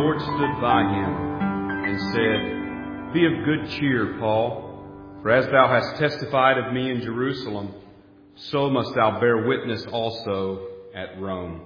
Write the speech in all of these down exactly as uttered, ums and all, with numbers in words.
Lord stood by him and said, Be of good cheer, Paul, for as thou hast testified of me in Jerusalem, so must thou bear witness also at Rome.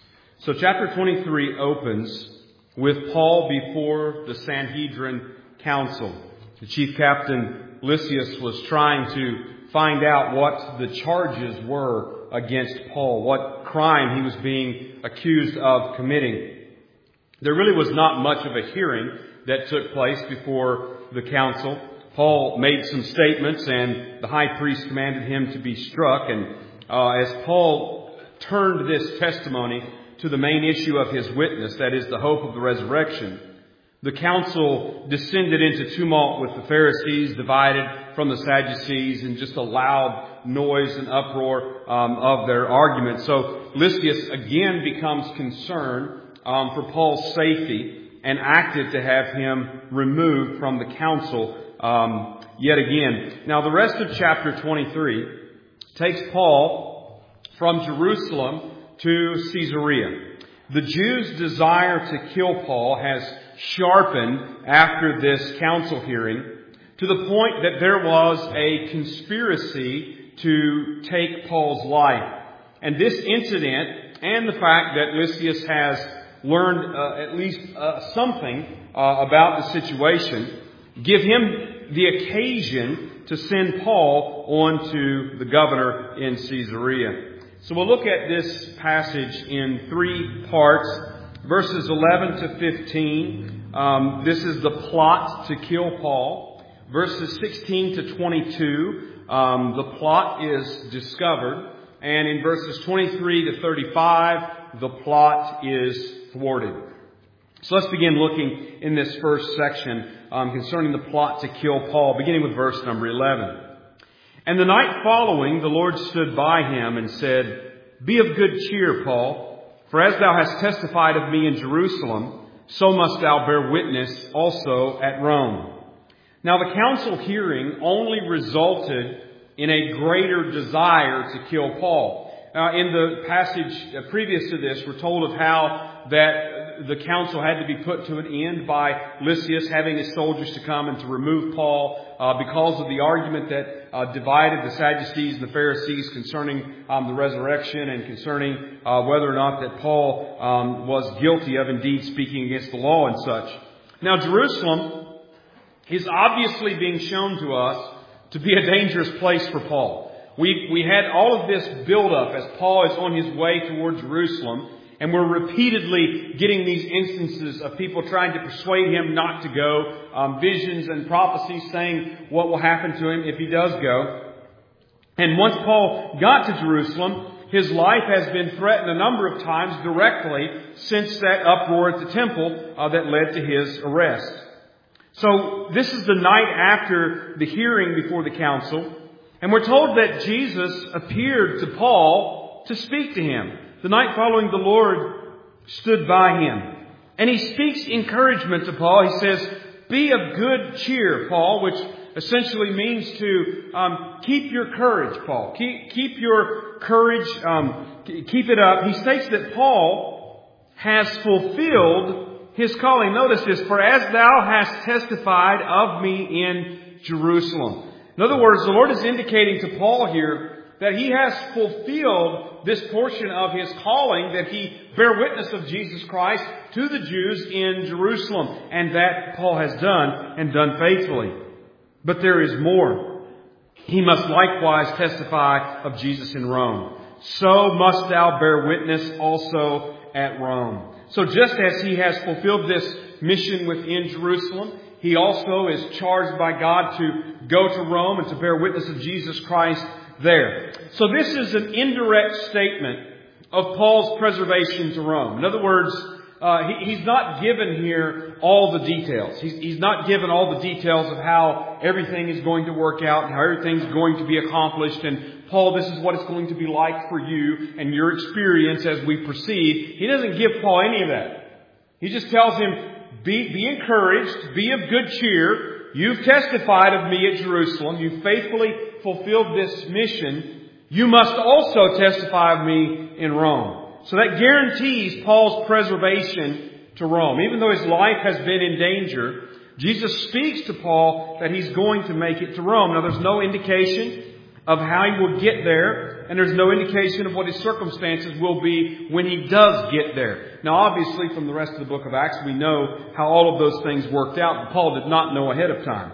So chapter twenty-three opens with Paul before the Sanhedrin Council. The chief captain Lysias was trying to find out what the charges were against Paul, what crime he was being accused of committing. There really was not much of a hearing that took place before the council. Paul made some statements and the high priest commanded him to be struck. And uh, as Paul turned this testimony to the main issue of his witness, that is the hope of the resurrection, the council descended into tumult with the Pharisees, divided from the Sadducees, and just a loud noise and uproar um, of their argument. So Lysias again becomes concerned um, for Paul's safety and acted to have him removed from the council um, yet again. Now the rest of chapter twenty-three takes Paul from Jerusalem to Caesarea. The Jews' desire to kill Paul has sharpened after this council hearing to the point that there was a conspiracy to take Paul's life. And this incident and the fact that Lysias has learned uh, at least uh, something uh, about the situation give him the occasion to send Paul on to the governor in Caesarea. So we'll look at this passage in three parts. Verses eleven to fifteen, um, this is the plot to kill Paul. Verses sixteen to twenty-two, um, the plot is discovered. And in verses twenty-three to thirty-five, the plot is thwarted. So let's begin looking in this first section um, concerning the plot to kill Paul, beginning with verse number eleven. And the night following, the Lord stood by him and said, Be of good cheer, Paul. For as thou hast testified of me in Jerusalem, so must thou bear witness also at Rome. Now the council hearing only resulted in a greater desire to kill Paul. Uh, in the passage uh, previous to this, we're told of how that the council had to be put to an end by Lysias having his soldiers to come and to remove Paul uh, because of the argument that uh, divided the Sadducees and the Pharisees concerning um, the resurrection and concerning uh, whether or not that Paul um, was guilty of indeed speaking against the law and such. Now Jerusalem is obviously being shown to us to be a dangerous place for Paul. We we had all of this build up as Paul is on his way toward Jerusalem, and we're repeatedly getting these instances of people trying to persuade him not to go, um, visions and prophecies saying what will happen to him if he does go. And once Paul got to Jerusalem, his life has been threatened a number of times directly since that uproar at the temple uh, that led to his arrest. So this is the night after the hearing before the council. And we're told that Jesus appeared to Paul to speak to him. The night following, the Lord stood by him. And he speaks encouragement to Paul. He says, Be of good cheer, Paul, which essentially means to um, keep your courage, Paul. Keep, keep your courage, um, keep it up. He states that Paul has fulfilled his calling. Notice this, For as thou hast testified of me in Jerusalem. In other words, the Lord is indicating to Paul here that he has fulfilled this portion of his calling, that he bear witness of Jesus Christ to the Jews in Jerusalem. And that Paul has done, and done faithfully. But there is more. He must likewise testify of Jesus in Rome. So must thou bear witness also at Rome. So just as he has fulfilled this mission within Jerusalem, he also is charged by God to go to Rome and to bear witness of Jesus Christ there. So this is an indirect statement of Paul's preservation to Rome. In other words, uh, he, he's not given here all the details. He's, he's not given all the details of how everything is going to work out and how everything's going to be accomplished. And Paul, this is what it's going to be like for you and your experience as we proceed. He doesn't give Paul any of that. He just tells him, Be, be encouraged, be of good cheer. You've testified of me at Jerusalem. You've faithfully fulfilled this mission. You must also testify of me in Rome. So that guarantees Paul's preservation to Rome. Even though his life has been in danger, Jesus speaks to Paul that he's going to make it to Rome. Now, there's no indication of how he will get there, and there's no indication of what his circumstances will be when he does get there. Now, obviously, from the rest of the book of Acts, we know how all of those things worked out, but Paul did not know ahead of time.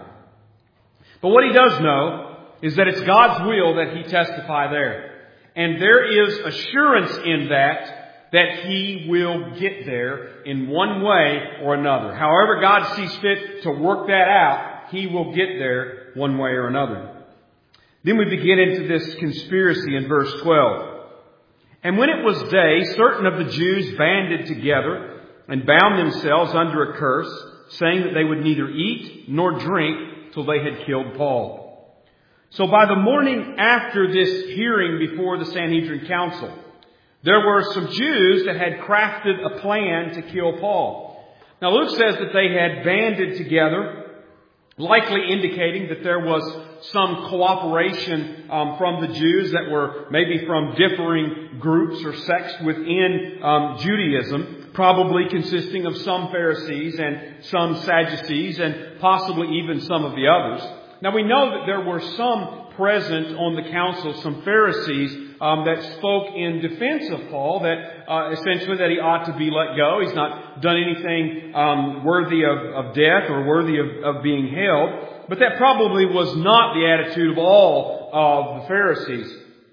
But what he does know is that it's God's will that he testify there. And there is assurance in that, that he will get there in one way or another. However God sees fit to work that out, he will get there one way or another. Then we begin into this conspiracy in verse twelve. And when it was day, certain of the Jews banded together and bound themselves under a curse, saying that they would neither eat nor drink till they had killed Paul. So by the morning after this hearing before the Sanhedrin Council, there were some Jews that had crafted a plan to kill Paul. Now Luke says that they had banded together, likely indicating that there was some cooperation um, from the Jews that were maybe from differing groups or sects within um, Judaism, probably consisting of some Pharisees and some Sadducees and possibly even some of the others. Now we know that there were some present on the council, some Pharisees um, that spoke in defense of Paul, that uh, essentially that he ought to be let go. He's not done anything um, worthy of, of death or worthy of, of being held. But that probably was not the attitude of all of the Pharisees.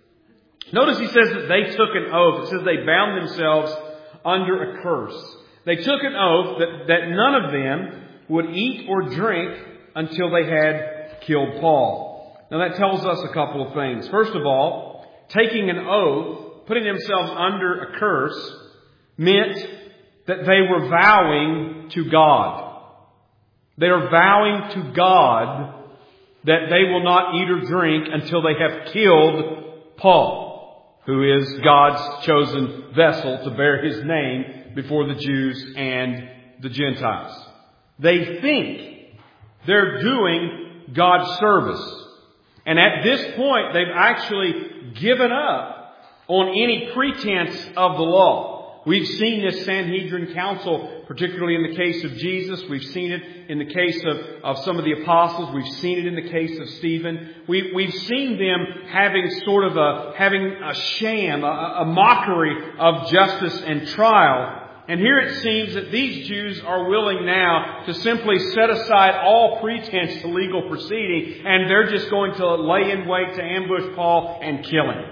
Notice he says that they took an oath. It says they bound themselves under a curse. They took an oath that, that none of them would eat or drink until they had killed Paul. Now that tells us a couple of things. First of all, taking an oath, putting themselves under a curse, meant that they were vowing to God. They are vowing to God that they will not eat or drink until they have killed Paul, who is God's chosen vessel to bear his name before the Jews and the Gentiles. They think they're doing God's service. And at this point, they've actually given up on any pretense of the law. We've seen this Sanhedrin Council, particularly in the case of Jesus. We've seen it in the case of, of some of the apostles. We've seen it in the case of Stephen. We, we've seen them having sort of a, having a sham, a, a mockery of justice and trial. And here it seems that these Jews are willing now to simply set aside all pretense to legal proceeding, and they're just going to lay in wait to ambush Paul and kill him.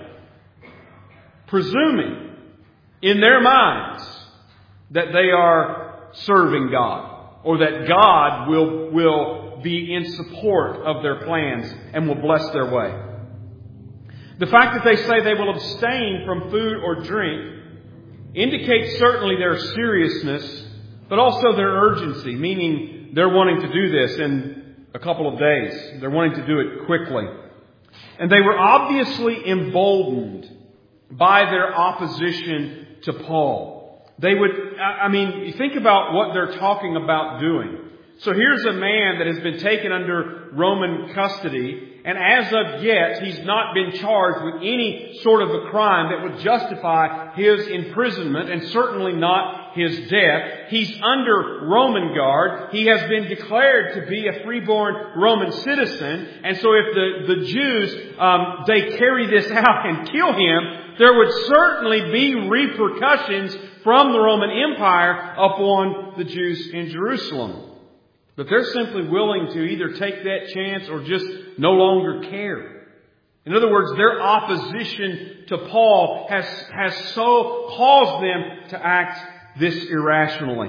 Presuming in their minds that they are serving God, or that God will, will be in support of their plans and will bless their way. The fact that they say they will abstain from food or drink indicates certainly their seriousness, but also their urgency, meaning they're wanting to do this in a couple of days. They're wanting to do it quickly. And they were obviously emboldened by their opposition to Paul. They would, I mean, think about what they're talking about doing. So here's a man that has been taken under Roman custody, and as of yet, he's not been charged with any sort of a crime that would justify his imprisonment, and certainly not his death. He's under Roman guard. He has been declared to be a freeborn Roman citizen, and so if the, the Jews, um, they carry this out and kill him, there would certainly be repercussions from the Roman Empire upon the Jews in Jerusalem. But they're simply willing to either take that chance or just no longer care. In other words, their opposition to Paul has, has so caused them to act this irrationally.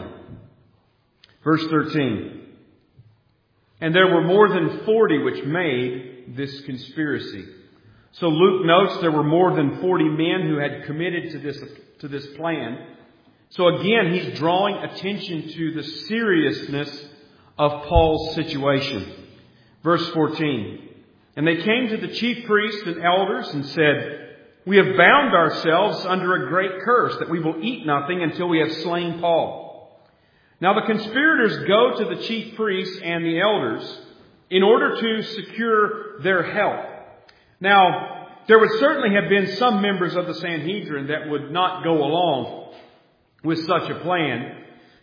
Verse thirteen. And there were more than forty which made this conspiracy. So Luke notes there were more than forty men who had committed to this, to this plan. So again, he's drawing attention to the seriousness of Paul's situation. Verse fourteen. And they came to the chief priests and elders and said, "We have bound ourselves under a great curse that we will eat nothing until we have slain Paul." Now the conspirators go to the chief priests and the elders in order to secure their help. Now, there would certainly have been some members of the Sanhedrin that would not go along with such a plan.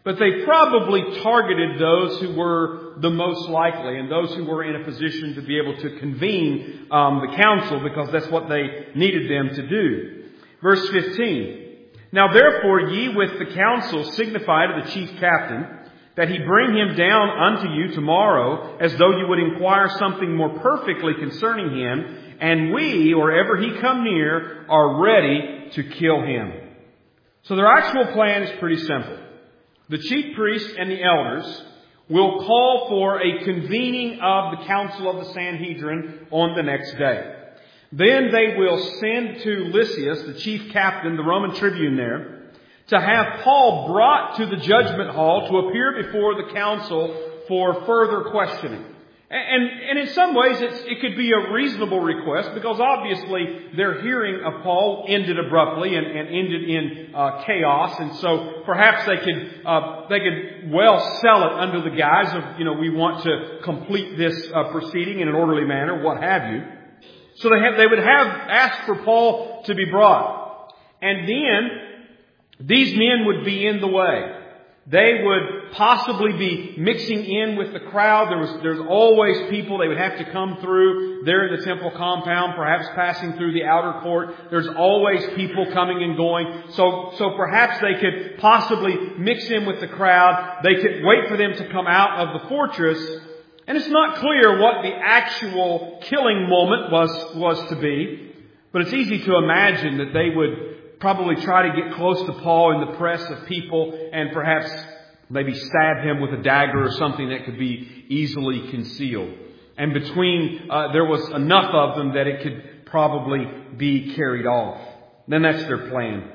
But they probably targeted those who were the most likely and those who were in a position to be able to convene um, the council, because that's what they needed them to do. Verse fifteen. Now therefore ye with the council signify to the chief captain that he bring him down unto you tomorrow, as though you would inquire something more perfectly concerning him, and we, or ever he come near, are ready to kill him. So their actual plan is pretty simple. The chief priests and the elders will call for a convening of the council of the Sanhedrin on the next day. Then they will send to Lysias, the chief captain, the Roman tribune there, to have Paul brought to the judgment hall to appear before the council for further questioning. And, and in some ways it's, it could be a reasonable request, because obviously their hearing of Paul ended abruptly and, and ended in uh, chaos. And so perhaps they could uh, they could well sell it under the guise of, you know, we want to complete this uh, proceeding in an orderly manner, what have you. So they have, they would have asked for Paul to be brought. And then these men would be in the way. They would possibly be mixing in with the crowd. There was, there's always people. They would have to come through there in the temple compound, perhaps passing through the outer court. There's always people coming and going. So, so perhaps they could possibly mix in with the crowd. They could wait for them to come out of the fortress. And it's not clear what the actual killing moment was, was to be. But it's easy to imagine that they would probably try to get close to Paul in the press of people and perhaps maybe stab him with a dagger or something that could be easily concealed. And between, uh, there was enough of them that it could probably be carried off. Then that's their plan.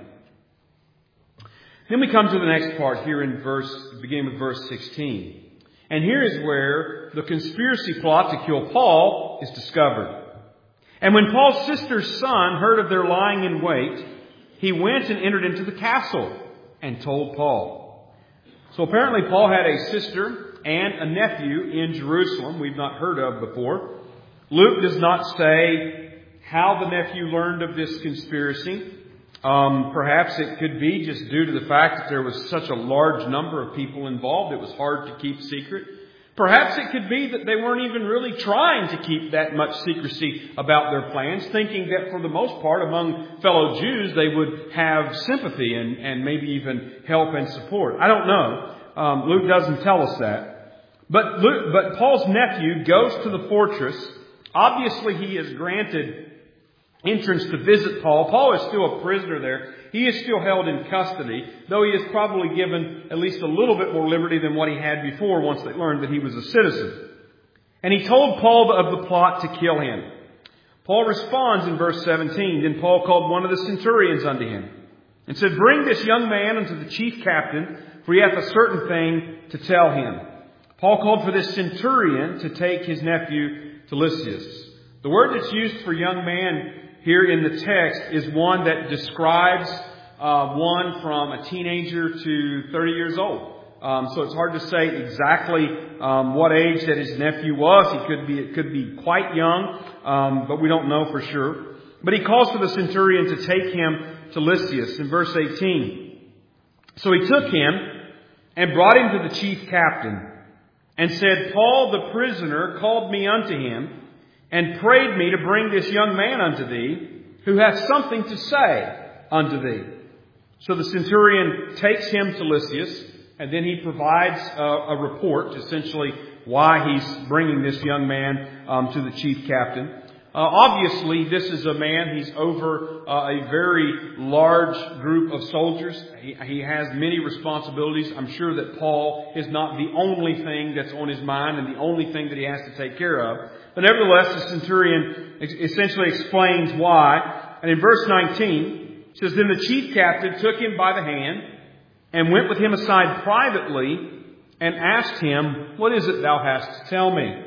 Then we come to the next part here in verse, beginning with verse sixteen. And here is where the conspiracy plot to kill Paul is discovered. And when Paul's sister's son heard of their lying in wait, he went and entered into the castle and told Paul. So apparently Paul had a sister and a nephew in Jerusalem we've not heard of before. Luke does not say how the nephew learned of this conspiracy. Um, perhaps it could be just due to the fact that there was such a large number of people involved. It was hard to keep secret. Perhaps it could be that they weren't even really trying to keep that much secrecy about their plans, thinking that for the most part among fellow Jews they would have sympathy and, and maybe even help and support. I don't know. Um, Luke doesn't tell us that. But Luke, but Paul's nephew goes to the fortress. Obviously he is granted entrance to visit Paul. Paul is still a prisoner there. He is still held in custody, though he is probably given at least a little bit more liberty than what he had before once they learned that he was a citizen. And he told Paul of the plot to kill him. Paul responds in verse seventeen. Then Paul called one of the centurions unto him and said, Bring this young man unto the chief captain, for he hath a certain thing to tell him. Paul called for this centurion to take his nephew to Lysias. The word that's used for young man here in the text is one that describes uh, one from a teenager to thirty years old. Um, so it's hard to say exactly um, what age that his nephew was. He could be, it could be quite young, um, but we don't know for sure. But he calls for the centurion to take him to Lysias in verse eighteen. So he took him and brought him to the chief captain and said, Paul the prisoner called me unto him and prayed me to bring this young man unto thee, who hath something to say unto thee. So the centurion takes him to Lysias, and then he provides a, a report, essentially why he's bringing this young man um, to the chief captain. Uh, obviously, this is a man, he's over uh, a very large group of soldiers. He, he has many responsibilities. I'm sure that Paul is not the only thing that's on his mind and the only thing that he has to take care of. But nevertheless, the centurion essentially explains why. And in verse nineteen, it says, Then the chief captain took him by the hand and went with him aside privately and asked him, What is it thou hast to tell me?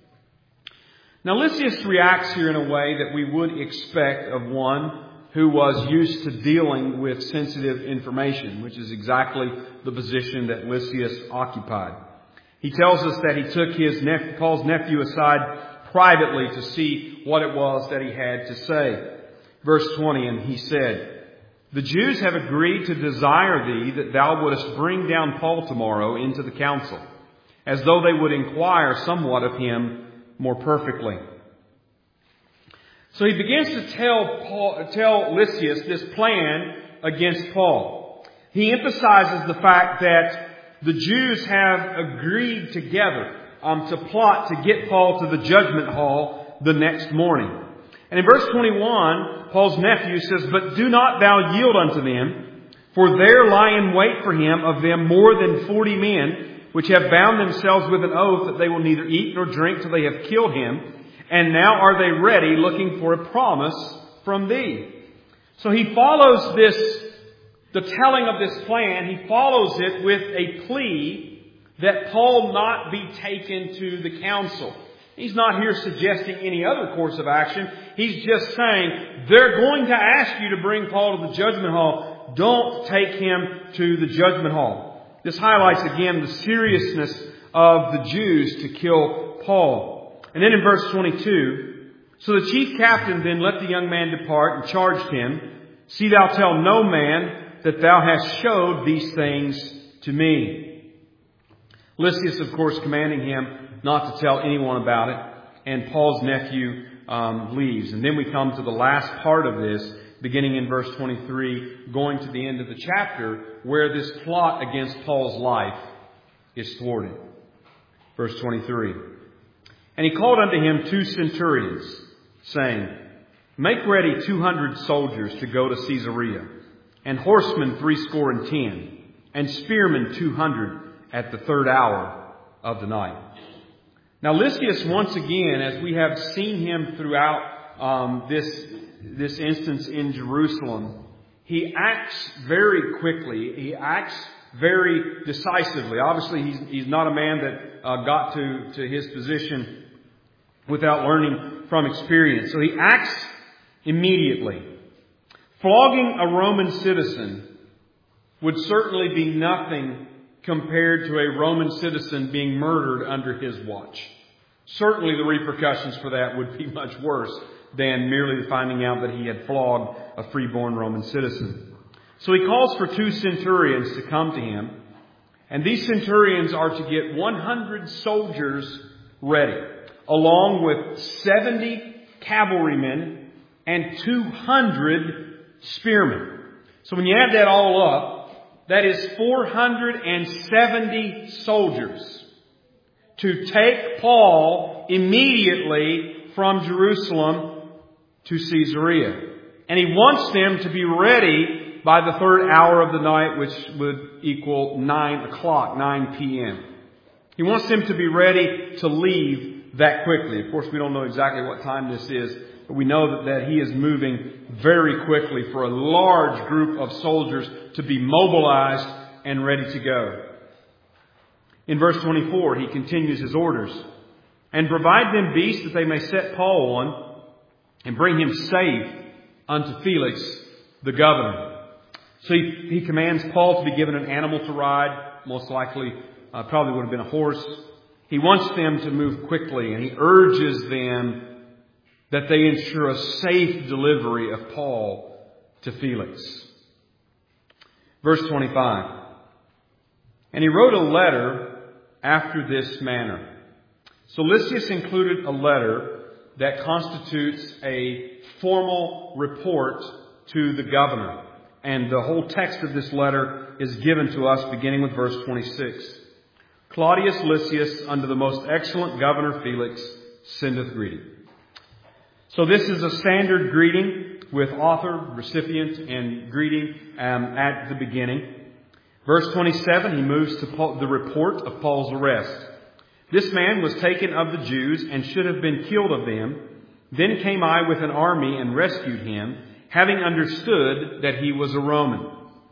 Now Lysias reacts here in a way that we would expect of one who was used to dealing with sensitive information, which is exactly the position that Lysias occupied. He tells us that he took his nep- Paul's nephew aside privately to see what it was that he had to say. Verse twenty, and he said, The Jews have agreed to desire thee that thou wouldest bring down Paul tomorrow into the council, as though they would inquire somewhat of him more perfectly. So he begins to tell Paul, tell Lysias this plan against Paul. He emphasizes the fact that the Jews have agreed together um, to plot to get Paul to the judgment hall the next morning. And in verse twenty-one, Paul's nephew says, "But do not thou yield unto them, for there lie in wait for him of them more than forty men, which have bound themselves with an oath that they will neither eat nor drink till they have killed him. And now are they ready, looking for a promise from thee." So he follows this, the telling of this plan, he follows it with a plea that Paul not be taken to the council. He's not here suggesting any other course of action. He's just saying, they're going to ask you to bring Paul to the judgment hall. Don't take him to the judgment hall. This highlights again the seriousness of the Jews to kill Paul. And then in verse twenty-two, "So the chief captain then let the young man depart and charged him, See thou tell no man that thou hast showed these things to me." Lysias, of course, commanding him not to tell anyone about it. And Paul's nephew um, leaves. And then we come to the last part of this, beginning in verse twenty-three, going to the end of the chapter, where this plot against Paul's life is thwarted. Verse twenty-three. "And he called unto him two centurions, saying, Make ready two hundred soldiers to go to Caesarea, and horsemen threescore and ten, and spearmen two hundred at the third hour of the night." Now Lysias, once again, as we have seen him throughout um, this this instance in Jerusalem, he acts very quickly. He acts very decisively. Obviously, he's he's not a man that uh, got to to his position without learning from experience. So he acts immediately. Flogging a Roman citizen would certainly be nothing compared to a Roman citizen being murdered under his watch. Certainly the repercussions for that would be much worse than merely finding out that he had flogged a freeborn Roman citizen. So he calls for two centurions to come to him. And these centurions are to get one hundred soldiers ready, along with seventy cavalrymen and two hundred spearmen. So when you add that all up, that is four hundred seventy soldiers to take Paul immediately from Jerusalem to Caesarea. And he wants them to be ready by the third hour of the night, which would equal nine o'clock, nine p.m. He wants them to be ready to leave that quickly. Of course, we don't know exactly what time this is, but we know that, that he is moving very quickly for a large group of soldiers to be mobilized and ready to go. In verse twenty-four, he continues his orders. "And provide them beasts that they may set Paul on, and bring him safe unto Felix the governor." So he, he commands Paul to be given an animal to ride. Most likely, uh, probably would have been a horse. He wants them to move quickly, and he urges them that they ensure a safe delivery of Paul to Felix. Verse twenty-five. "And he wrote a letter after this manner." So Lysias included a letter that constitutes a formal report to the governor. And the whole text of this letter is given to us beginning with verse twenty-six. "Claudius Lysias, unto the most excellent governor Felix, sendeth greeting." So this is a standard greeting with author, recipient, and greeting um, at the beginning. Verse twenty-seven, he moves to Paul, the report of Paul's arrest. "This man was taken of the Jews and should have been killed of them. Then came I with an army and rescued him, having understood that he was a Roman."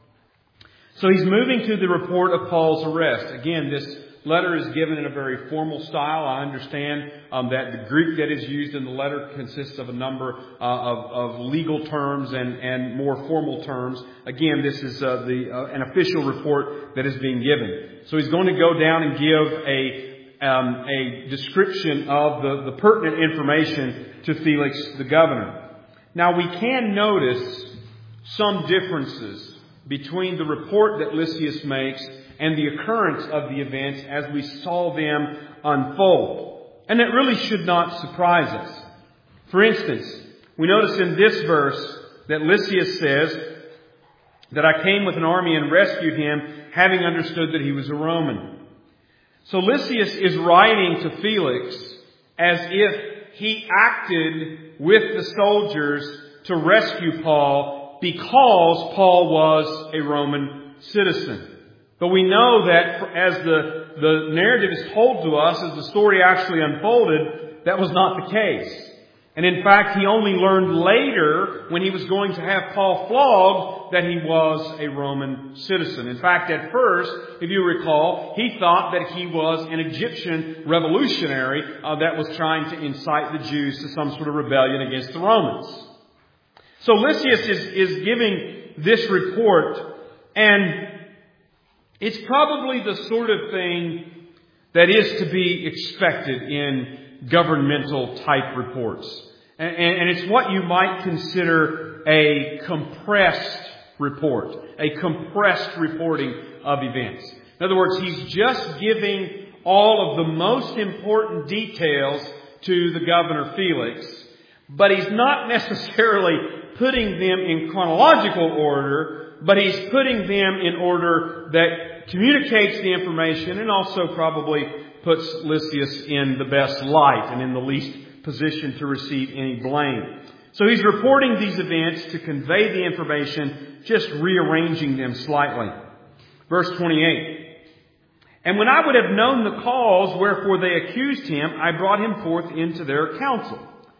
So he's moving to the report of Paul's arrest. Again, this letter is given in a very formal style. I understand um, that the Greek that is used in the letter consists of a number uh, of, of legal terms and, and more formal terms. Again, this is uh, the uh, an official report that is being given. So he's going to go down and give a um, a description of the, the pertinent information to Felix the governor. Now we can notice some differences between the report that Lysias makes and the occurrence of the events as we saw them unfold. And that really should not surprise us. For instance, we notice in this verse that Lysias says that I came with an army and rescued him, having understood that he was a Roman. So Lysias is writing to Felix as if he acted with the soldiers to rescue Paul because Paul was a Roman citizen. But we know that as the, the narrative is told to us, as the story actually unfolded, that was not the case. And in fact, he only learned later, when he was going to have Paul flogged, that he was a Roman citizen. In fact, at first, if you recall, he thought that he was an Egyptian revolutionary uh, that was trying to incite the Jews to some sort of rebellion against the Romans. So Lysias is, is giving this report, and it's probably the sort of thing that is to be expected in governmental type reports. And, and it's what you might consider a compressed report, a compressed reporting of events. In other words, he's just giving all of the most important details to the governor Felix, but he's not necessarily putting them in chronological order, but he's putting them in order that communicates the information and also probably puts Lysias in the best light and in the least position to receive any blame. So he's reporting these events to convey the information, just rearranging them slightly. Verse twenty-eight. And when I would have known the cause wherefore they accused him, I brought him forth into their council.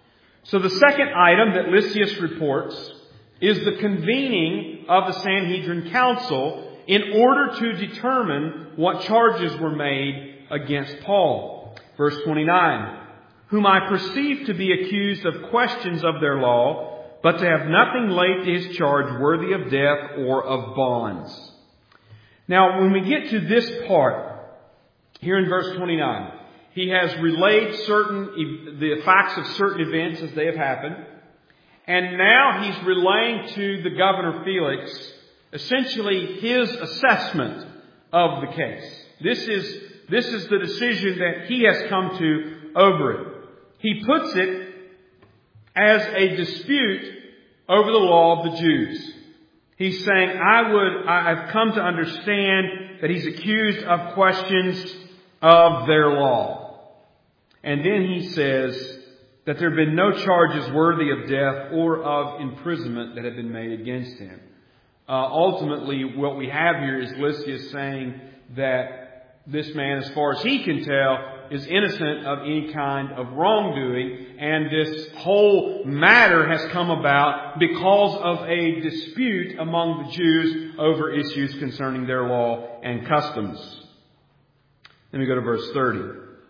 So the second item that Lysias reports is the convening of the Sanhedrin council in order to determine what charges were made against Paul. Verse twenty-nine. Whom I perceive to be accused of questions of their law, but to have nothing laid to his charge worthy of death or of bonds. Now, when we get to this part, here in verse twenty-nine, he has relayed certain, the facts of certain events as they have happened. And now he's relaying to the governor Felix essentially his assessment of the case. This is, this is the decision that he has come to over it. He puts it as a dispute over the law of the Jews. He's saying, I would, I've come to understand that he's accused of questions of their law. And then he says that there have been no charges worthy of death or of imprisonment that have been made against him. Uh, ultimately, what we have here is Lysias saying that this man, as far as he can tell, is innocent of any kind of wrongdoing, and this whole matter has come about because of a dispute among the Jews over issues concerning their law and customs. Let me go to verse thirty.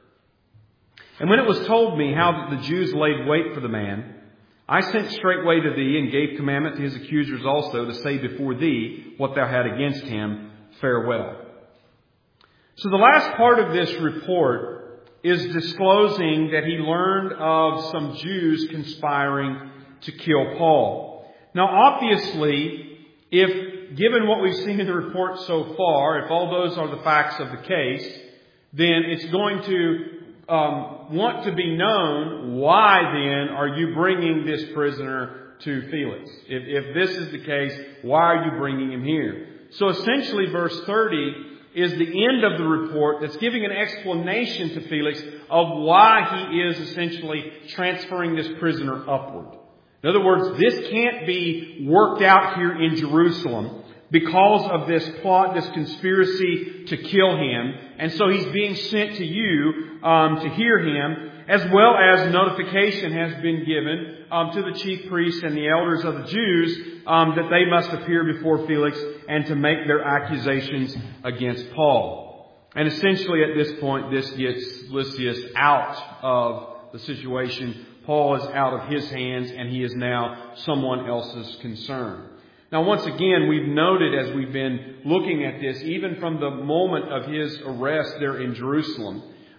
And when it was told me how that the Jews laid wait for the man, I sent straightway to thee and gave commandment to his accusers also to say before thee what thou had against him. Farewell. So the last part of this report is disclosing that he learned of some Jews conspiring to kill Paul. Now, obviously, if given what we've seen in the report so far, if all those are the facts of the case, then it's going to um, want to be known, why then are you bringing this prisoner to Felix? If, if this is the case, why are you bringing him here? So essentially, verse thirty is the end of the report that's giving an explanation to Felix of why he is essentially transferring this prisoner upward. In other words, this can't be worked out here in Jerusalem because of this plot, this conspiracy to kill him. And so he's being sent to you um, to hear him, as well as notification has been given um, to the chief priests and the elders of the Jews um, that they must appear before Felix and to make their accusations against Paul. And essentially at this point, this gets Lysias out of the situation. Paul is out of his hands and he is now someone else's concern. Now, once again, we've noted as we've been looking at this, even from the moment of his arrest there in Jerusalem,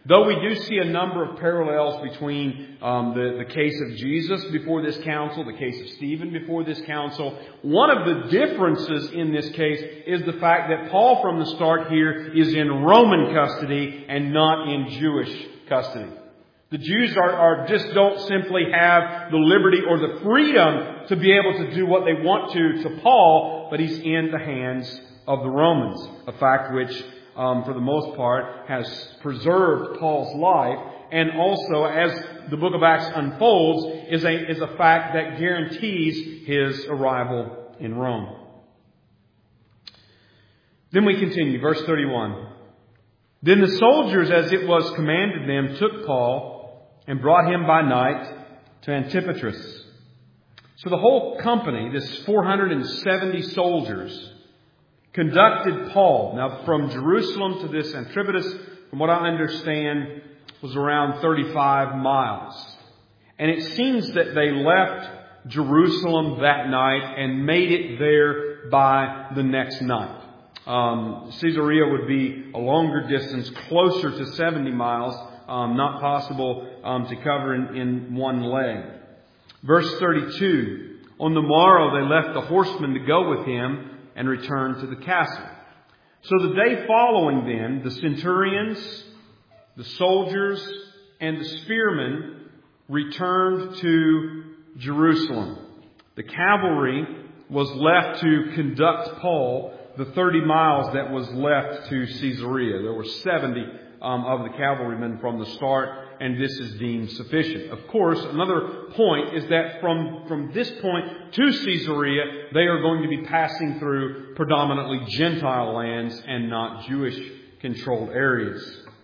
Though we do see a number of parallels between um, the, the case of Jesus before this council, the case of Stephen before this council, one of the differences in this case is the fact that Paul from the start here is in Roman custody and not in Jewish custody. The Jews are, are just don't simply have the liberty or the freedom to be able to do what they want to to Paul, but he's in the hands of the Romans, a fact which Um, for the most part, has preserved Paul's life, and also, as the book of Acts unfolds, is a, is a fact that guarantees his arrival in Rome. Then we continue, verse thirty-one. Then the soldiers, as it was commanded them, took Paul and brought him by night to Antipatris. So the whole company, this four hundred seventy soldiers, conducted Paul. Now, from Jerusalem to this Antipatris, from what I understand, was around thirty-five miles. And it seems that they left Jerusalem that night and made it there by the next night. Um, Caesarea would be a longer distance, closer to seventy miles, um, not possible um, to cover in, in one leg. Verse thirty-two, on the morrow they left the horsemen to go with him and returned to the castle. So the day following then, the centurions, the soldiers, and the spearmen returned to Jerusalem. The cavalry was left to conduct Paul the thirty miles that was left to Caesarea. There were seventy um, of the cavalrymen from the start, and this is deemed sufficient. Of course, another point is that from, from this point to Caesarea, they are going to be passing through predominantly Gentile lands and not Jewish-controlled areas.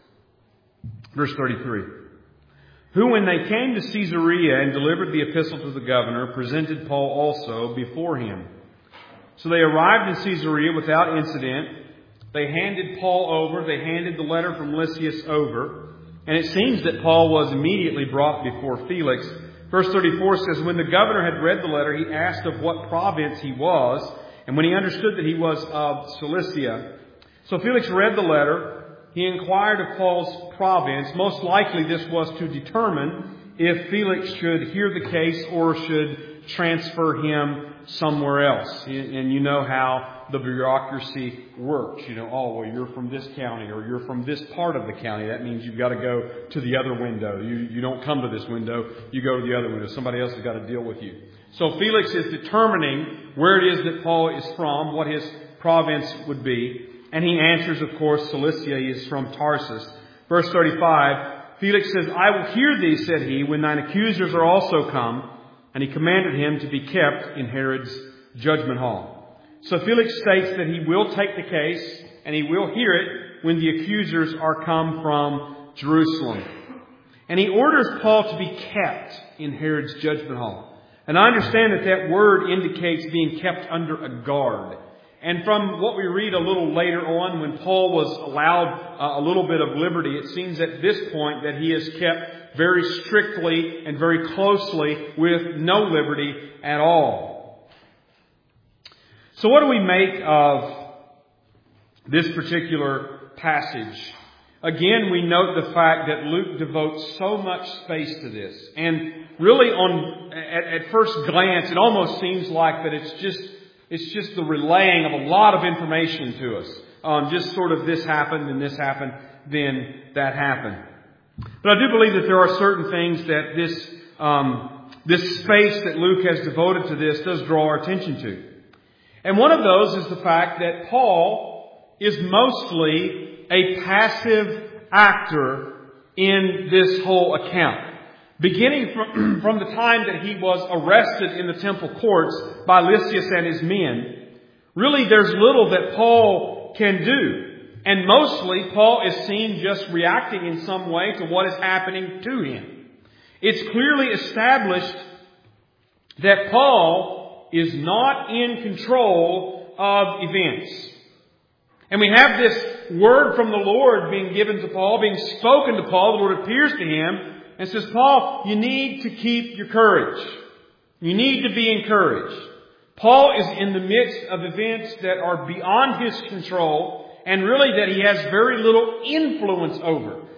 Verse thirty-three. Who, when they came to Caesarea and delivered the epistle to the governor, presented Paul also before him. So they arrived in Caesarea without incident. They handed Paul over. They handed the letter from Lysias over. And it seems that Paul was immediately brought before Felix. Verse thirty-four says, when the governor had read the letter, he asked of what province he was. And when he understood that he was of Cilicia. So Felix read the letter. He inquired of Paul's province. Most likely this was to determine if Felix should hear the case or should transfer him somewhere else. And you know how the bureaucracy works. You know, oh, well, you're from this county or you're from this part of the county. That means you've got to go to the other window. You, you don't come to this window. You go to the other window. Somebody else has got to deal with you. So Felix is determining where it is that Paul is from, what his province would be. And he answers, of course, Cilicia. He is from Tarsus. Verse thirty-five, Felix says, I will hear thee, said he, when thine accusers are also come. And he commanded him to be kept in Herod's judgment hall. So Felix states that he will take the case and he will hear it when the accusers are come from Jerusalem. And he orders Paul to be kept in Herod's judgment hall. And I understand that that word indicates being kept under a guard. And from what we read a little later on, when Paul was allowed uh, a little bit of liberty, it seems at this point that he is kept very strictly and very closely with no liberty at all. So what do we make of this particular passage? Again, we note the fact that Luke devotes so much space to this. And really on at, at first glance, it almost seems like that it's just it's just the relaying of a lot of information to us. Um, just sort of this happened and this happened, then that happened. But I do believe that there are certain things that this um, this space that Luke has devoted to this does draw our attention to. And one of those is the fact that Paul is mostly a passive actor in this whole account. Beginning from, from the time that he was arrested in the temple courts by Lysias and his men, really there's little that Paul can do. And mostly Paul is seen just reacting in some way to what is happening to him. It's clearly established that Paul is not in control of events. And we have this word from the Lord being given to Paul, being spoken to Paul. The Lord appears to him and says, Paul, you need to keep your courage. You need to be encouraged. Paul is in the midst of events that are beyond his control and really that he has very little influence over.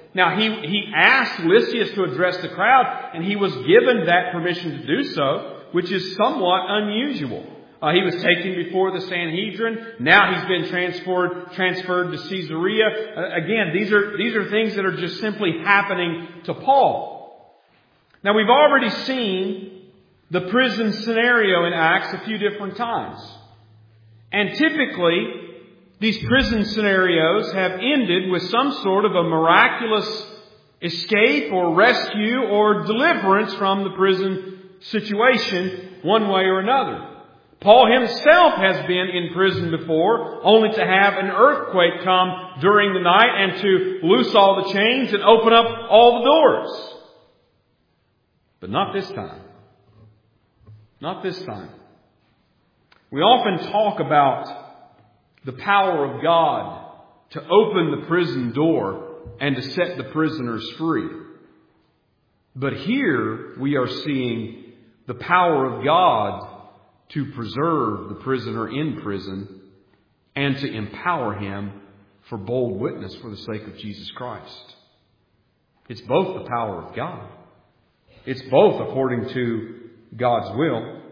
Now, he, he asked Lysias to address the crowd, and he was given that permission to do so, which is somewhat unusual. Uh, he was taken before the Sanhedrin. Now he's been transferred transferred to Caesarea. Uh, again, these are these are things that are just simply happening to Paul. Now, we've already seen the prison scenario in Acts a few different times. And typically, these prison scenarios have ended with some sort of a miraculous escape or rescue or deliverance from the prison situation one way or another. Paul himself has been in prison before, only to have an earthquake come during the night and to loose all the chains and open up all the doors. But not this time. Not this time. We often talk about the power of God to open the prison door and to set the prisoners free. But here we are seeing the power of God to preserve the prisoner in prison and to empower him for bold witness for the sake of Jesus Christ. It's both the power of God. It's both according to God's will.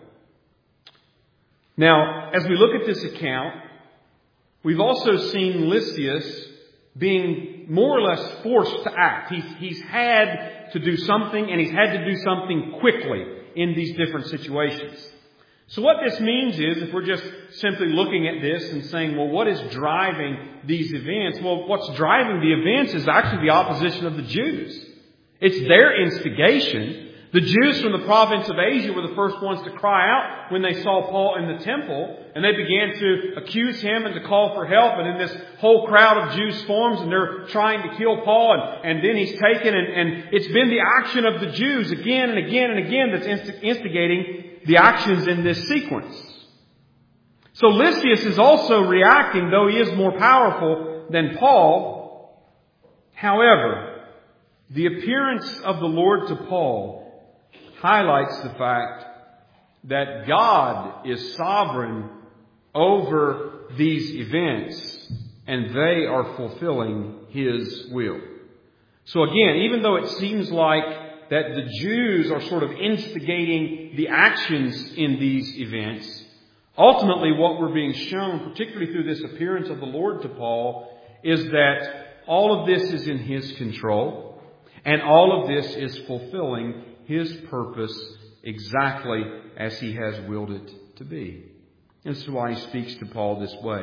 Now, as we look at this account, we've also seen Lysias being more or less forced to act. He's, he's had to do something, and he's had to do something quickly in these different situations. So what this means is, if we're just simply looking at this and saying, well, what is driving these events? Well, what's driving the events is actually the opposition of the Jews. It's their instigation. The Jews from the province of Asia were the first ones to cry out when they saw Paul in the temple, and they began to accuse him and to call for help. And then this whole crowd of Jews forms, and they're trying to kill Paul, and, and then he's taken, and, and it's been the action of the Jews again and again and again that's inst- instigating the actions in this sequence. So Lysias is also reacting, though he is more powerful than Paul. However, the appearance of the Lord to Paul highlights the fact that God is sovereign over these events, and they are fulfilling His will. So again, even though it seems like that the Jews are sort of instigating the actions in these events, ultimately what we're being shown, particularly through this appearance of the Lord to Paul, is that all of this is in His control, and all of this is fulfilling His purpose exactly as He has willed it to be. And this is why He speaks to Paul this way.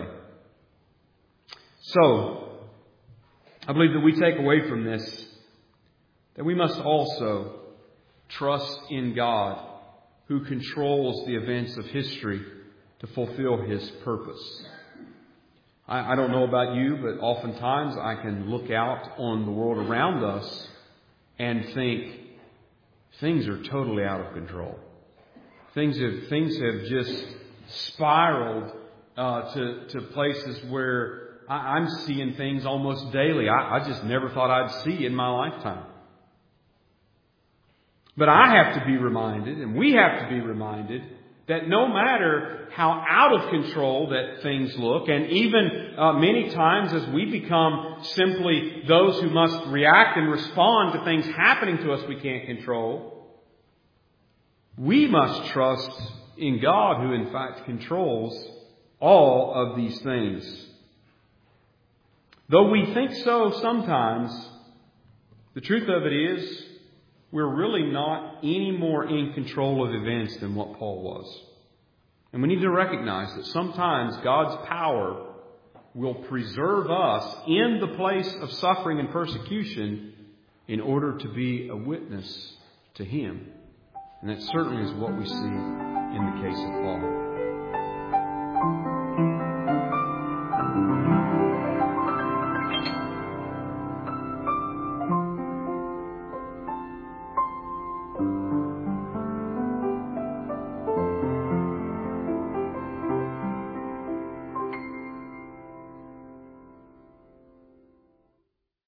So, I believe that we take away from this that we must also trust in God, who controls the events of history to fulfill His purpose. I, I don't know about you, but oftentimes I can look out on the world around us and think things are totally out of control. Things have things have just spiraled uh, to to places where I, I'm seeing things almost daily I, I just never thought I'd see in my lifetime. But I have to be reminded, and we have to be reminded, that no matter how out of control that things look, and even uh, many times as we become simply those who must react and respond to things happening to us we can't control, we must trust in God, who in fact controls all of these things. Though we think so sometimes, the truth of it is, we're really not any more in control of events than what Paul was. And we need to recognize that sometimes God's power will preserve us in the place of suffering and persecution in order to be a witness to Him. And that certainly is what we see in the case of Paul.